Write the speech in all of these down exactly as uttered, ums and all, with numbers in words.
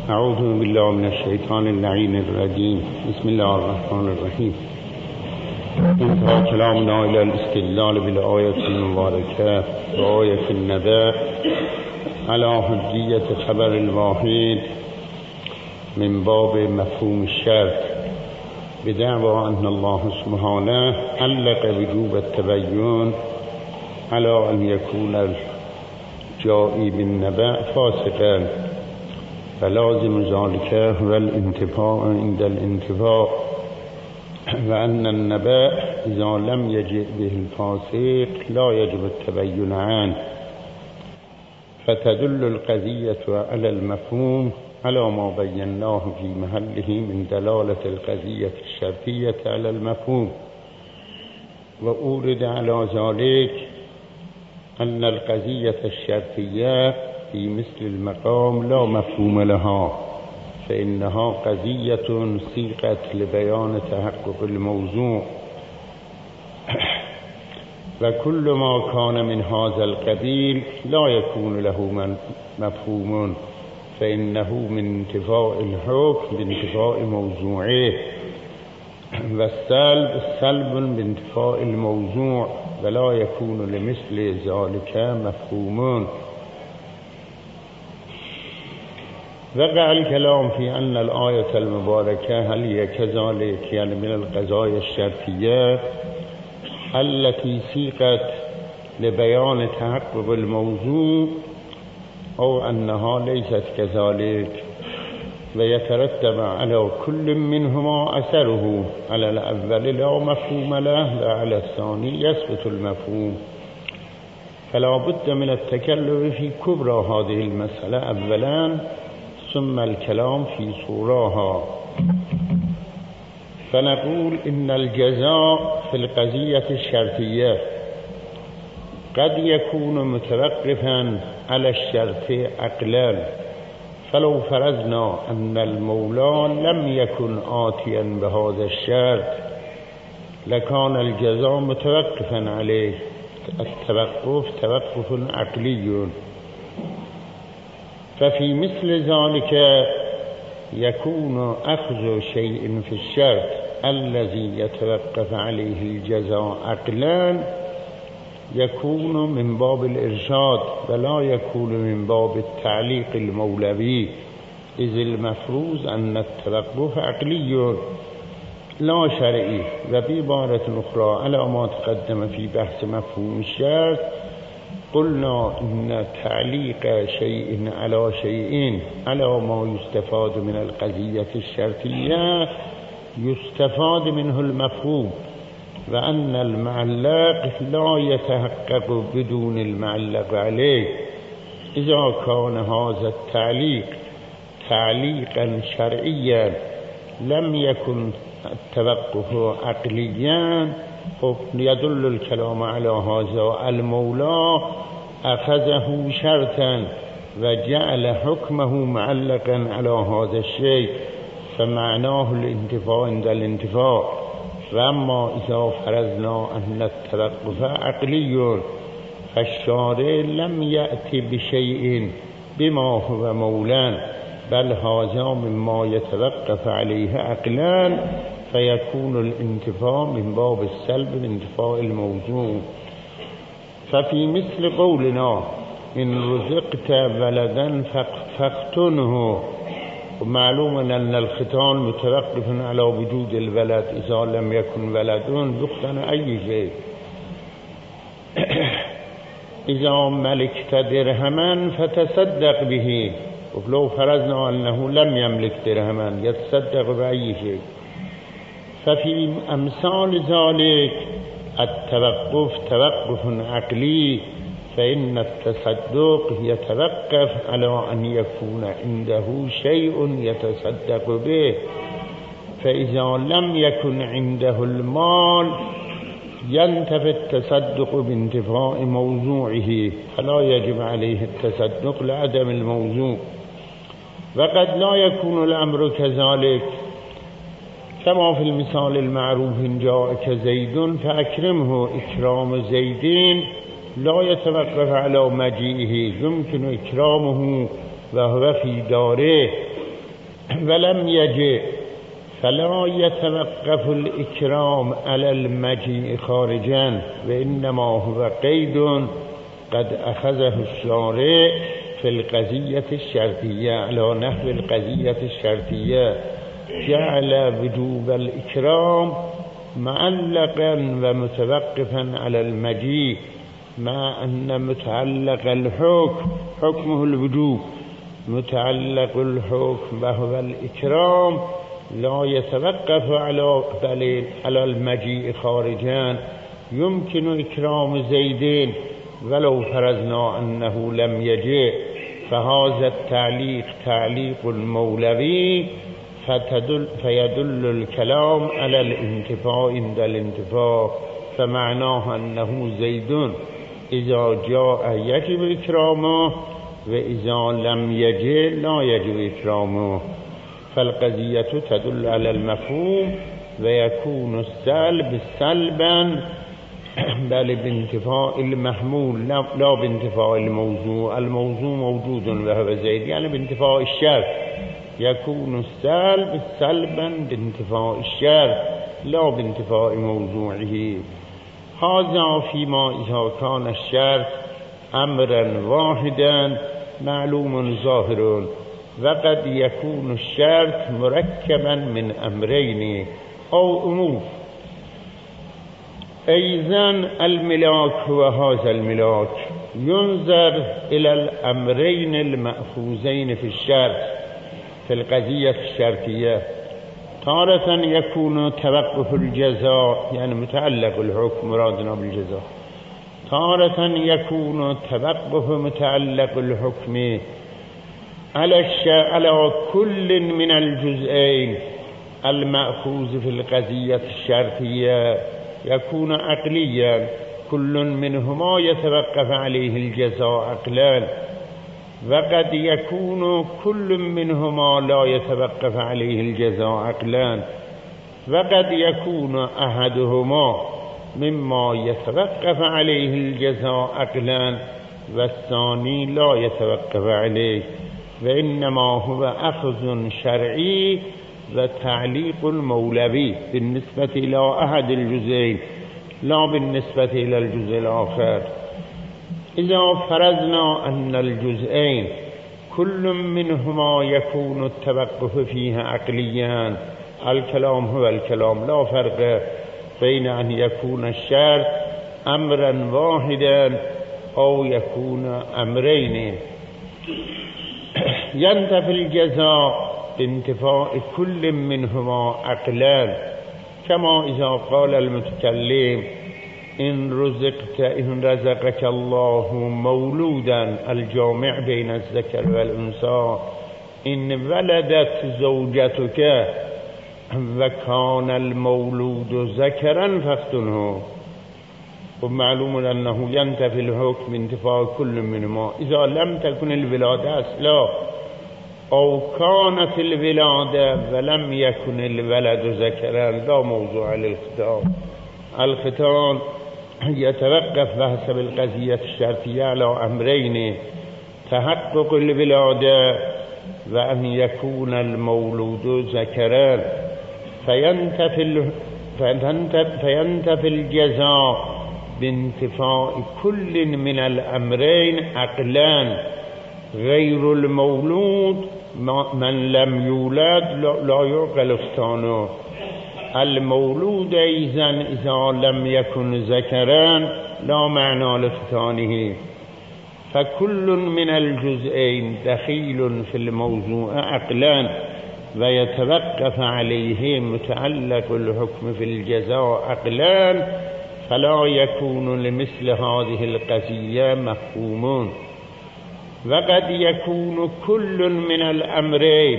اعوذ بالله من الشیطان اللعین الرجیم. بسم الله الرحمن الرحیم. انتهى كلامنا إلى الاستدلال بالآية المباركة وآية النبأ على حجية خبر الواحد من باب مفهوم الشرط بدعوى أن الله سبحانه علق وجوب التبين على أن يكون الجائي بالنبأ فاسقا، فلازم ذلك هو الانتفاع عند الانتفاع، وأن النبأ إذا لم يجئ به الفاسق لا يجب التبين عنه، فتدل القضية على المفهوم على ما بيناه في محله من دلالة القضية الشرطية على المفهوم. وأورد على ذلك أن القضية الشرطية في مثل المقام لا مفهوم لها، فإنها قضية صيغت لبيان تحقق الموضوع، وكل ما كان من هذا القبيل لا يكون له مفهوم، فإنه من انتفاء الحكم بانتفاء موضوعه، والسلب سلب بانتفاء الموضوع، ولا يكون لمثل ذلك مفهوم. وقع الكلام في أن الآية المباركة هل هي كذلك، يعني من القضايا الشرطية التي سيقت لبيان تحقق الموضوع، أو أنها ليست كذلك، ويترتب على كل منهما أثره، على الأول لا مفهوم له وعلى الثاني يثبت المفهوم. فلا بد من التكلم في كبرى هذه المسألة أولا، ثم الكلام في صورها. فنقول إن الجزاء في القضية الشرطية قد يكون متوقفا على الشرط عقلا، فلو فرضنا أن المولى لم يكن آتيا بهذا الشرط لكان الجزاء متوقفا عليه. التوقف توقف عقلي، ففي مثل ذلك يكون أخذ شيء في الشرط الذي يتوقف عليه الجزاء عقلا يكون من باب الإرشاد ولا يكون من باب التعليق المولوي، إذ المفروض أن التوقف عقلي لا شرعي. وبعبارة أخرى على ما تقدم في بحث مفهوم الشرط قلنا إن تعليق شيء على شيء على ما يستفاد من القضية الشرطية يستفاد منه المفهوم، وأن المعلق لا يتحقق بدون المعلق عليه. إذا كان هذا التعليق تعليقا شرعيا لم يكن التوقف عقليا، يدل الكلام على هذا. المولى أخذه شرطا وجعل حكمه معلقا على هذا الشيء، فمعناه الانتفاع عند الانتفاع. وأما إذا فرضنا أن التوقف عقلي فالشارع لم يأتي بشيء بما هو مولان، بل هذا مما يتوقف عليه عقلان، فيكون الانتفاع من باب السلب بانتفاع الموضوع. ففي مثل قولنا إن رزقت ولدا فاختنه، ومعلوم أن الختان متوقف على وجود الولد، إذا لم يكن ولد يختن أي شيء. إذا ملكت درهما فتصدق به، ولو فرضنا أنه لم يملك درهما يتصدق بأي شيء. ففي أمثال ذلك التوقف توقف عقلي، فإن التصدق يتوقف على أن يكون عنده شيء يتصدق به، فإذا لم يكن عنده المال ينتفي التصدق بانتفاء موضوعه، فلا يجب عليه التصدق لعدم الموضوع. وقد لا يكون الأمر كذلك، كما في المثال المعروف إن جاءك زيد فأكرمه، إكرام زيدين لا يتوقف على مجيئه، يمكن إكرامه وهو في داره، ولم يجئ فلا يتوقف الإكرام على المجيء خارجا، وإنما هو قيد قد أخذه الشارع في القضية الشرطية على نحو القضية الشرطية، جعل وجوب الإكرام معلقا ومتوقفا على المجيء، مع أن متعلق الحكم حكمه الوجوب، متعلق الحكم وهو الإكرام لا يتوقف على بل على المجيء خارجا. يمكن إكرام زيدين ولو فرضنا أنه لم يجئ، فهذا التعليق تعليق المولوي، فتدل فيدل الكلام على الانتفاء عند الانتفاء، فمعناه أنه زيد إذا جاء يجب إكرامه، وإذا لم يجئ لا يجب إكرامه. فالقضية تدل على المفهوم، ويكون السلب سلبا بل بانتفاء المحمول لا بانتفاء الموضوع. الموضوع موجود وهو زيد، يعني بانتفاء الشرط. يكون السلب سلبا بانتفاء الشرط لا بانتفاء موضوعه. هذا فيما إذا كان الشرط أمرا واحدا معلوم ظاهر، وقد يكون الشرط مركبا من أمرين أو أمور. إذن الملاك هو هذا الملاك. ينظر إلى الأمرين المأخوذين في الشرط في القضية الشرطية. تارة يكون توقف الجزاء، يعني متعلق الحكم مرادنا بالجزاء. تارة يكون توقف متعلق الحكم على على كل من الجزئين المأخوذ في القضية الشرطية، يكون عقليا، كل منهما يتوقف عليه الجزاء عقلا، وقد يكون كل منهما لا يتوقف عليه الجزاء عقلا، وقد يكون أحدهما مما يتوقف عليه الجزاء عقلا والثاني لا يتوقف عليه، وإنما هو أخذ شرعي وتعليق مولوي بالنسبة إلى أحد الجزئين لا بالنسبة إلى الجزء الآخر. إذا فرضنا أن الجزئين كل منهما يكون التوقف فيها عقليا، الكلام هو الكلام، لا فرق بين أن يكون الشرط أمرا واحدا أو يكون أمرين. ينتفي الجزاء بانتفاء كل منهما عقلا، كما إذا قال المتكلم إن رزقت إن رزقك الله مولودا الجامع بين الذكر والأنثى إن ولدت زوجتك وكان المولود ذكرا فافتنه. ومعلوم أنه ينتفي الحكم انتفاء كل منهما إذا لم تكن الولادة أصلا، أو كانت الولادة ولم يكن الولد ذكرا لا موضوع للختان. الختان يتوقف بحسب القضية الشرطية على أمرين: تحقق الولادة وأن يكون المولود ذكرا، فينتفي فينتفي الجزاء بانتفاء كل من الأمرين عقلان. غير المولود من لم يولد لا يعقل ختانه. المولود إذن إذا لم يكن ذكرا لا معنى لختانه. فكل من الجزئين دخيل في الموضوع عقلا، ويتوقف عليه متعلق الحكم في الجزاء عقلا، فلا يكون لمثل هذه القضية مفهوم. وقد يكون كل من الأمرين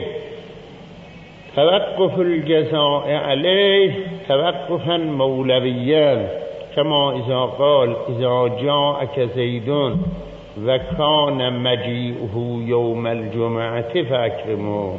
توقف الجزاء عليه توقفا مولويا، كما إذا قال إذا جاءك زيد وكان مجيئه يوم الجمعة فأكرمه.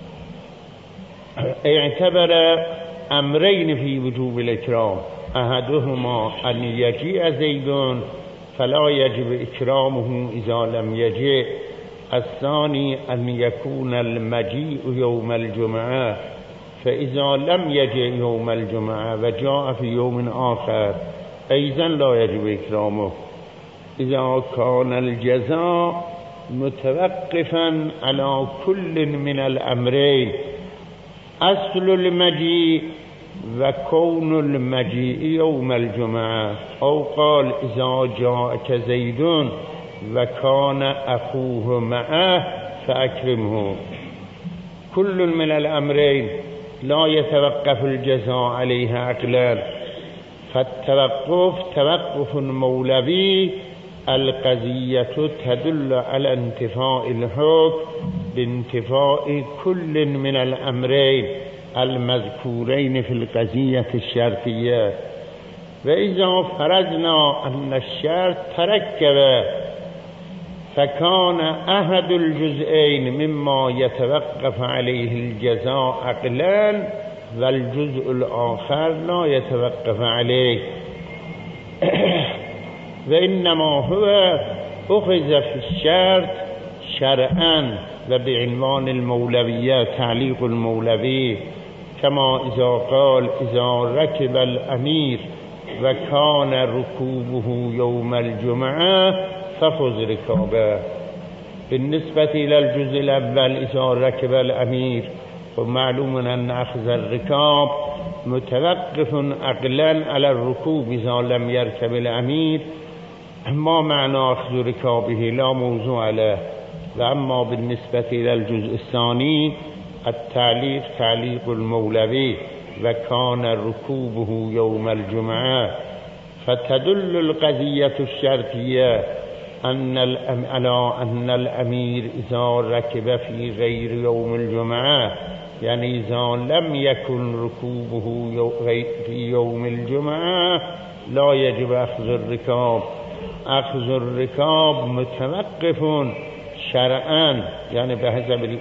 اعتبر أمرين في وجوب الإكرام: أحدهما أن يجيء زيد فلا يجب إكرامه إذا لم يجئ، الثاني أن يكون المجيء يوم الجمعة، فإذا لم يجئ يوم الجمعة وجاء في يوم آخر أيضا لا يجب إكرامه. إذا كان الجزاء متوقفا على كل من الأمرين، أصل المجيء وكون المجيء يوم الجمعة، أو قال إذا جاءك زيد وكان أخوه معه فأكرمه، كل من الأمرين لا يتوقف الجزاء عليها عقلا، فالتوقف توقف مولوي. القضية تدل على انتفاء الحكم بانتفاء كل من الأمرين المذكورين في القضية الشرطية. وإذا فرضنا أن الشرط تركب فكان أحد الجزئين مما يتوقف عليه الجزاء عقلا والجزء الآخر لا يتوقف عليه، وإنما هو أخذ في الشرط شرعا وبعنوان المولوية تعليق المولوي، كما إذا قال إذا ركب الأمير وكان ركوبه يوم الجمعة فخذ ركابه. بالنسبة إلى الجزء الأول إذا ركب الأمير، ومعلوم أن أخذ الركاب متوقف عقلا على الركوب إذا لم يركب الأمير، ما معنى أخذ ركابه لا موضوع له. وأما بالنسبة إلى الجزء الثاني التعليق تعليق المولوي وكان ركوبه يوم الجمعة، فتدل القضية الشرطية أن على أن الأمير إذا ركب في غير يوم الجمعة، يعني إذا لم يكن ركوبه في يوم الجمعة لا يجب أخذ الركاب. أخذ الركاب متوقف شرعا، يعني بحسب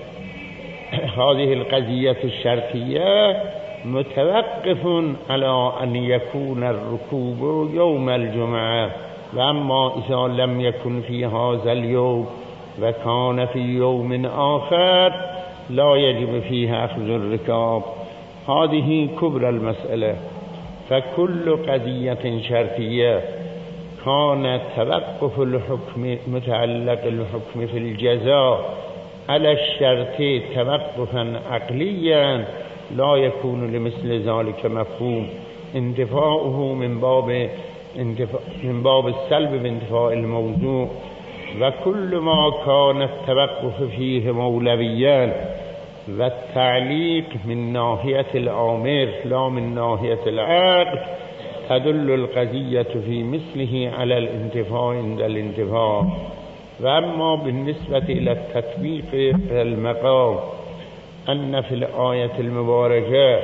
هذه القضية الشرطية متوقف على أن يكون الركوب يوم الجمعة. وأما إذا لم يكن في هذا اليوم وكان في يوم آخر لا يجب فيها أخذ الركاب. هذه كبرى المسألة. فكل قضية شرطية كان توقف الحكم متعلق الحكم في الجزاء على الشرط توقفا عقليا لا يكون لمثل ذلك مفهوم، انتفاؤه من باب من باب السلب بانتفاء الموضوع. وكل ما كان التوقف فيه مولويا والتعليق من ناحية الآمر لا من ناحية العقل، تدل القضية في مثله على الانتفاء عند الانتفاء. وأما بالنسبة إلى التطبيق في المقام، أن في الآية المباركة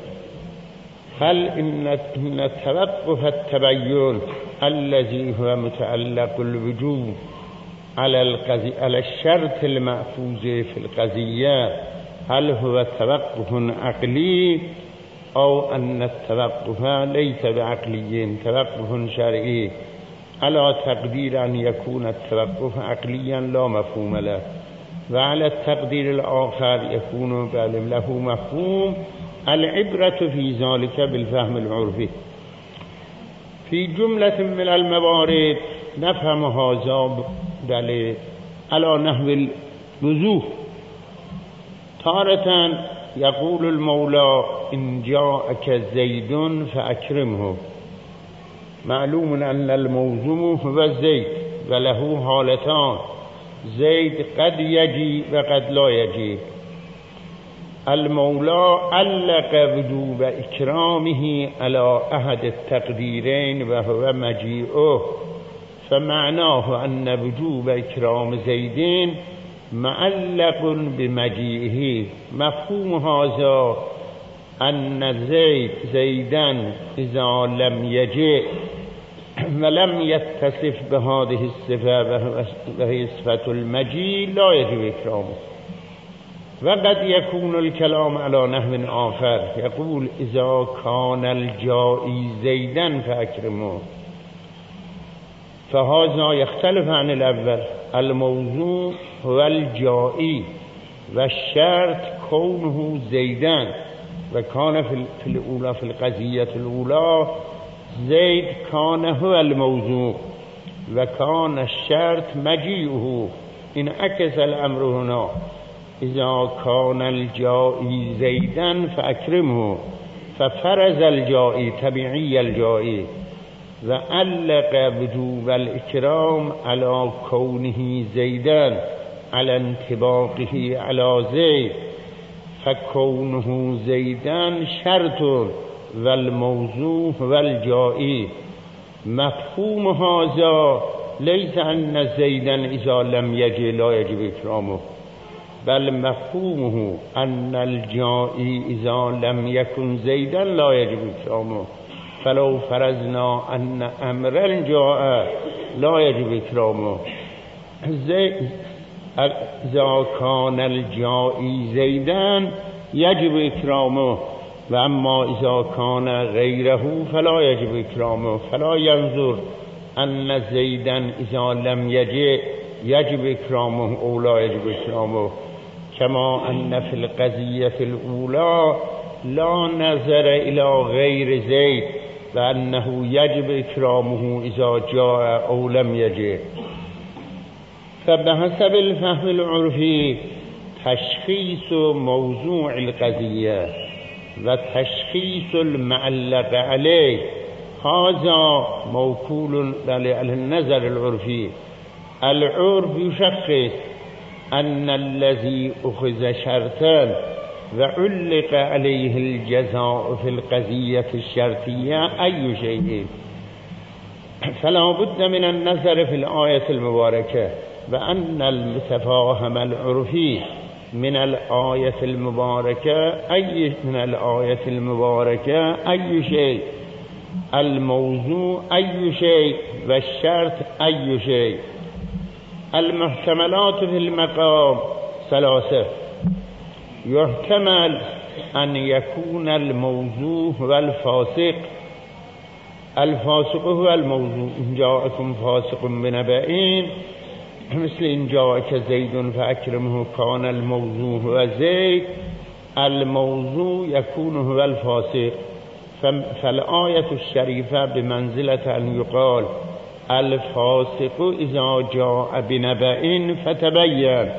هل إن توقف التبين الذي هو متعلق الوجوب على القضية على الشرط المأخوذ في القضية، هل هو توقف عقلي أو أن التوقف ليس بعقلي توقف شرعي؟ على تقدير أن يكون التوقف عقليا لا مفهوم له، وعلى التقدير الآخر يكون له مفهوم. العبرة في ذلك بالفهم العرفي. في جملة من الموارد نفهم هذا بل على نحو الوضوح. تارة يقول المولى إن جاءك زيد فأكرمه، معلوم أن الموزوم هو زيد وله حالتان، زيد قد يجي وقد لا يجي. المولى علق وجوب إكرامه على أحد التقديرين وهو مجيئه، فمعناه أن وجوب إكرام زيدين معلق بمجيئه. مفهوم هذا أن زيد زيدا إذا لم يجئ ولم يتصف بهذه الصفة وهي صفة المجيء لا يجب إكرامه. وقد يكون الكلام على نحو آخر، يقول إذا كان الجائي زيدا فأكرمه، فهذا يختلف عن الأول. الموضوع هو الجائي و الشرط كونه زيدا و كان في الأولى في القضية الأولى زيد كان هو الموضوع و كان الشرط مجيئه. انعكس الأمر هنا إذا كان الجائي زيدا فأكرمه ففرز الجائي طبيعي الجائي وعلق وجوب الإكرام على كونه زيدا على انطباقه على زيد فكونه زيدا شرط والموضوع والجائي. مفهوم هذا ليس أن زيدا إذا لم يجي لا يجب إكرامه، بل مفهومه أن الجائي إذا لم يكن زيدا لا يجب إكرامه. فلو فرضنا أن أمرا جاء لا يجب إكرامه. إذا كان الجائي زيدا يجب إكرامه، وأما إذا كان غيره فلا يجب إكرامه. فلا ينظر أن زيدا إذا لم يجي يجب إكرامه أو لا يجب إكرامه، كما أن في القضية الأولى لا نظر إلى غير زيد وأنه يجب إكرامه إذا جاء أو لم يجي. فبحسب الفهم العرفي تشخيص موضوع القضية وتشخيص المعلق عليه هذا موكول للنظر العرفي. العرف يشخص أن الذي أخذ شرطا وعلق عليه الجزاء في القضية الشرطية أي شيء، فلا بد من النظر في الآية المباركة وأن المتفاهم العرفي من الآية المباركة أي من الآية المباركة أي شيء، الموضوع أي شيء والشرط أي شيء. المحتملات في المقام ثلاثة. يحتمل أن يكون الموضوع هو الفاسق. الفاسق هو الموضوع. إن جاءكم فاسق بنبأ مثل إن جاءك زيد فأكرمه كان الموضوع هو زيد. الموضوع يكون هو الفاسق. فالآية الشريفة بمنزلة أن يقال الفاسق إذا جاء بنبأ فتبين.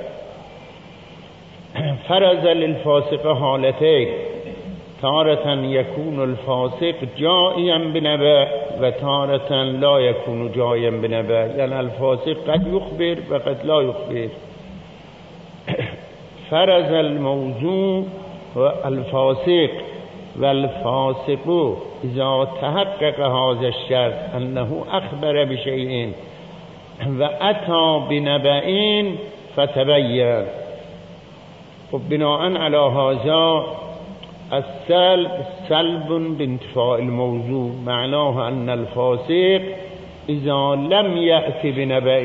فرز للفاسق حالتين: تارة يكون الفاسق جائيا بنبأ وتارة لا يكون جائيا بنبأ، يعني الفاسق قد يخبر وقد لا يخبر. فرز الموضوع الفاسق والفاسق إذا تحقق هذا الشرط أنه أخبر بشيء وأتى بنبأ فتبين. وبناء على هذا السلب سلب بانتفاء الموضوع، معناه أن الفاسق إذا لم يأتي بنبأ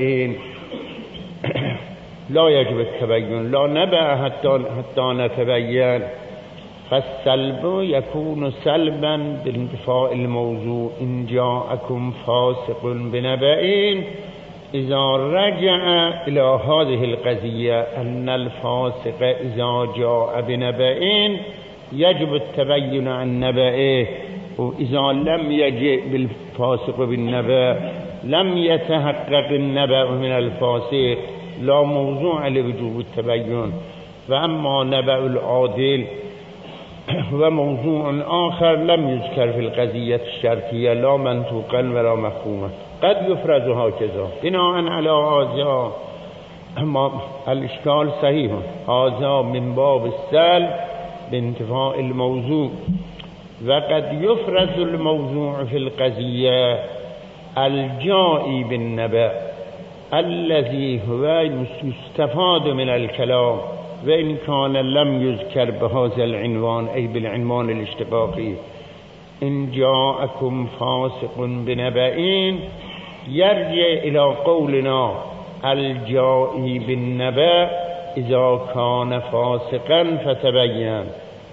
لا يجب التبين، لا نبأ حتى, حتى نتبين. فالسلب يكون سلبا بانتفاء الموضوع. إن جاءكم فاسق بنبأ إذا رجع إلى هذه القضية أن الفاسق إذا جاء بنبأ يجب التبين عن نبأه، وإذا لم يجئ بالفاسق بالنبأ لم يتحقق النبأ من الفاسق، لا موضوع لوجوب التبين. وأما نبأ العادل وموضوع آخر لم يذكر في القضية الشرطية لا منطوقا ولا مفهوما، قد يفرز هكذا. بناء على هذا الإشكال صحيح، هذا من باب السلب بانتفاء الموضوع. وقد يفرز الموضوع في القضية الجائي بالنبأ الذي هو يستفاد من الكلام، وإن كان لم يذكر بهذا العنوان أي بالعنوان الاشتقاقي. إن جاءكم فاسق بنبأ يرجع إلى قولنا الجائي بالنبأ إذا كان فاسقا فتبين.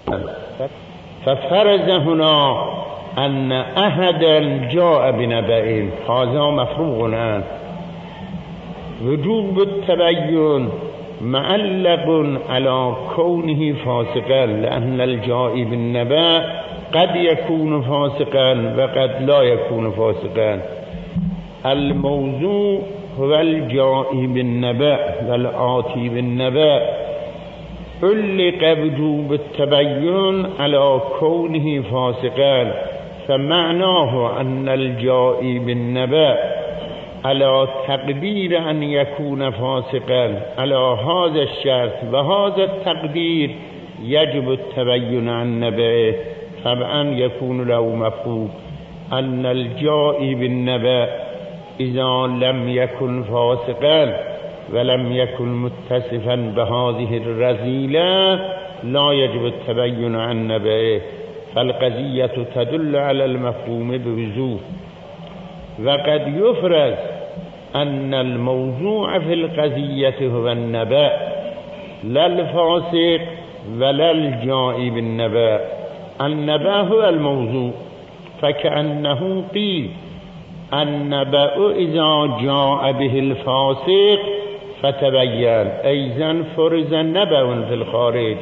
ففرز هنا أن أحدا جاء بنبأ، هذا مفروغ الآن. وجوب التبين معلق على كونه فاسقا لأن الجائي بالنبأ قد يكون فاسقا وقد لا يكون فاسقا. الموضوع هو الجائي بالنبأ والآتي بالنبأ. علق وجوب التبين على كونه فاسقا، فمعناه أن الجائي بالنبأ على تقدير أن يكون فاسقا على هذا الشرط وهذا التقدير يجب التبين عن نبأه. طبعا يكون له مفهوم أن الجائي بالنبأ إذا لم يكن فاسقا ولم يكن متصفا بهذه الرذيلة لا يجب التبين عن نبأه، فالقضية تدل على المفهوم بوضوح. وقد يفرض أن الموضوع في القضية هو النبأ لا الفاسق ولا الجائي بالنبأ. النبأ هو الموضوع، فكأنه قيل النبأ إذا جاء به الفاسق فتبين، أيضا فرض نبأ في الخارج.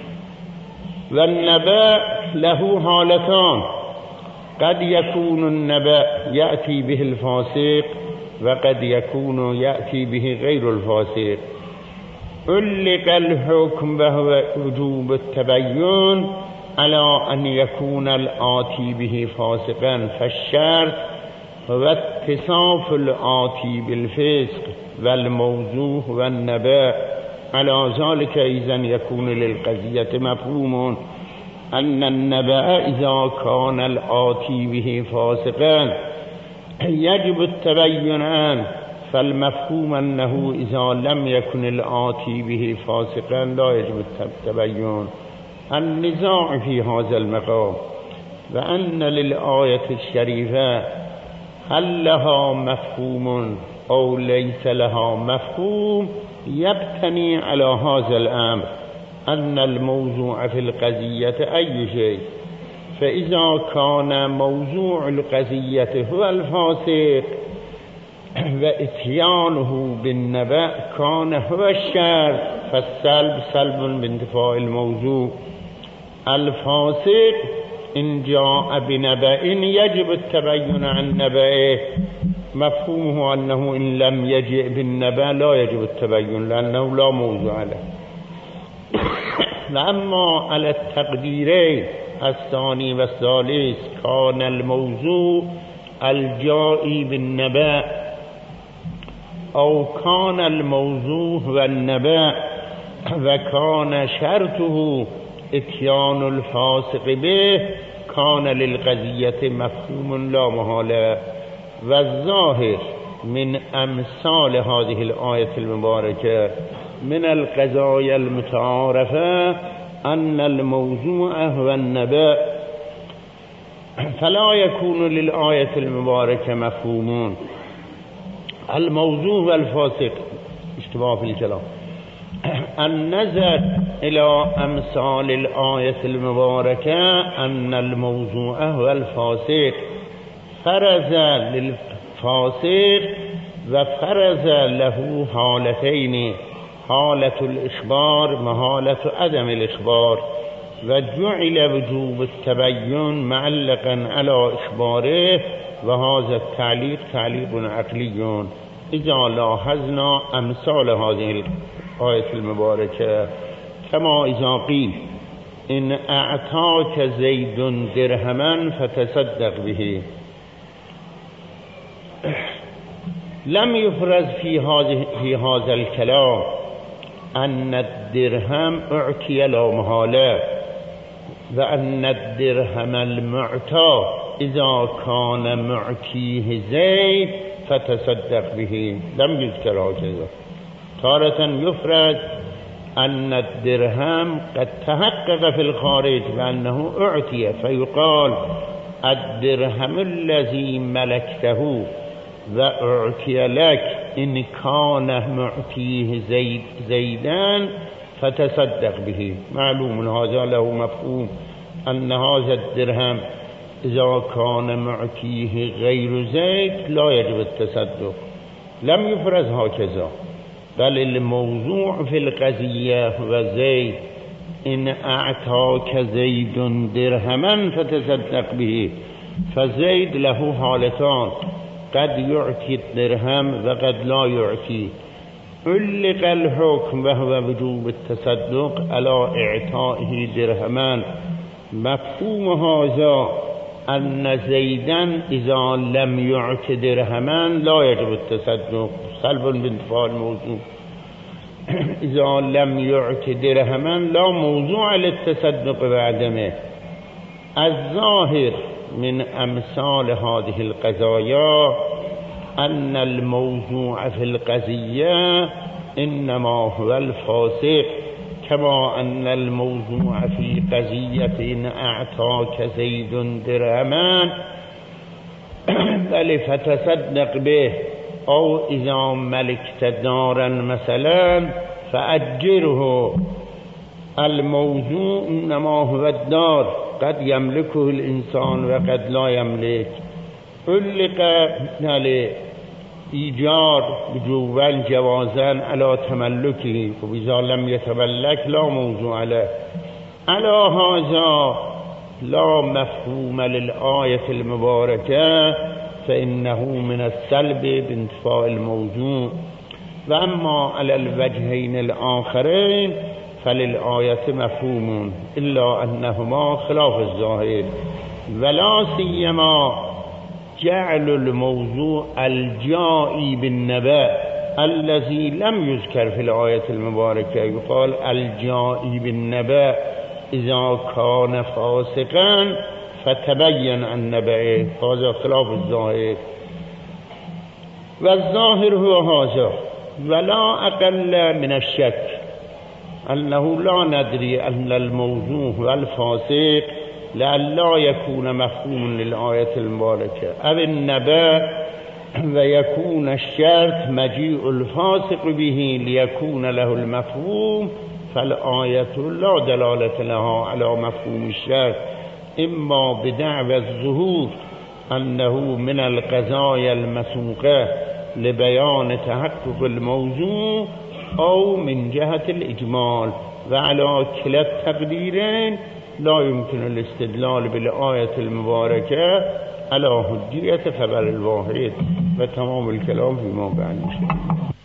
والنبأ له حالتان، قد يكون النبأ يأتي به الفاسق وقد يكون يأتي به غير الفاسق. علق الحكم وهو وجوب التبين على أن يكون الآتي به فاسقا، فالشرط هو اتصاف الآتي بالفسق والموضوع والنبأ. على ذلك إذا يكون للقضية مفهوم أن النبأ إذا كان الآتي به فاسقا يجب التبين عنه، فالمفهوم أنه إذا لم يكن الآتي به فاسقا لا يجب التبين. النزاع في هذا المقام وأن للآية الشريفة هل لها مفهوم أو ليس لها مفهوم يبتني على هذا الأمر أن الموضوع في القضية أي شيء. فإذا كان موضوع القضية هو الفاسق وإتيانه بالنبأ كان هو الشر، فالسلب سلب بانتفاء الموضوع. الفاسق إن جاء بنبأ يجب التبين عن نبأه، مفهومه أنه إن لم يجئ بالنبأ لا يجب التبين لأنه لا موضوع له. أما على التقديرين الثاني والثالث كان الموضوع الجائي بالنبأ أو كان الموضوع والنبأ وكان شرطه اتيان الفاسق به كان للقضية مفهوم لا محالة. والظاهر من أمثال هذه الآية المباركة من القضايا المتعارفة أن الموضوع هو النبأ، فلا يكون للآية المباركة مفهومون. الموضوع والفاسق اشتباه في الكلام. النظر إلى أمثال الآية المباركة أن الموضوع هو الفاسق فرز للفاسق وفرز له حالتين، حالة الإخبار وحالة عدم الإخبار، وجعل وجوب التبين معلقا على إخباره، وهذا التعليق تعليق عقلي. إذا لاحظنا أمثال هذه الآية المباركة كما إذا قيل إن أعطاك زيد درهما فتصدق به، لم يفرز في هذه في هذا الكلام أن الدرهم أعطي لا محالة، وأن الدرهم المعطى إذا كان معطيه زيد فتصدق به، لم يذكر هكذا. تارة يفرز أن الدرهم قد تحقق في الخارج بأنه أعطي، فيقال الدرهم الذي ملكته وأعطي لك إن كان معطيه زيد زيدان فتصدق به. معلوم هذا له مفهوم أن هذا الدرهم إذا كان معطيه غير زيد لا يجب التصدق. لم يفرز هكذا، بل الموضوع في القضية وزيد إن أعطاك زيد درهما فتصدق به، فزيد له حالتان، قد يعطي الدرهم وقد لا يعطي. علق الحكم وهو وجوب التصدق على اعطائه درهما. مفهوم هذا أن زيدا إذا لم يعط درهما لا يجب التصدق، سلب بانتفاع الموضوع. إذا لم يعط درهما لا موضوع للتصدق بعدمه. الظاهر من أمثال هذه القضايا أن الموضوع في القضية إنما هو الفاسق، كما أن الموضوع في قضية أعطاك زيد درهما بل فتصدق به، أو إذا ملكت دارا مثلا فأجره. الموضوع إنما هو الدار، قد يملكه الإنسان وقد لا يملك. علق إيجار وجوبا جوازا على تملكه، وإذا لم يتملك لا موضوع له. على هذا لا مفهوم للآية المباركة، فإنه من السلب بانتفاء الموضوع. وأما على الوجهين الآخرين فللآية مفهوم، إلا أنهما خلاف الظاهر، ولا سيما جعل الموضوع الجائي بالنبأ الذي لم يذكر في الآية المباركة. يقال الجائي بالنبأ إذا كان فاسقا فتبين عن نبأه، هذا خلاف الظاهر. والظاهر هو هذا، ولا أقل من الشك أنه لا ندري أن الموضوع هو الفاسق لئلا يكون مفهوم للآية المباركة أو النبأ، ويكون الشرط مجيء الفاسق به ليكون له المفهوم، فالآية لا دلالة لها على مفهوم الشرط، إما بدعوى الظهور أنه من القضايا المسوقة لبيان تحقق الموضوع، أو من جهة الإجمال. وعلى كلا التقديرين لا يمكن الاستدلال بالآية المباركة على حجية خبر الواحد. وتمام الكلام فيما بعد.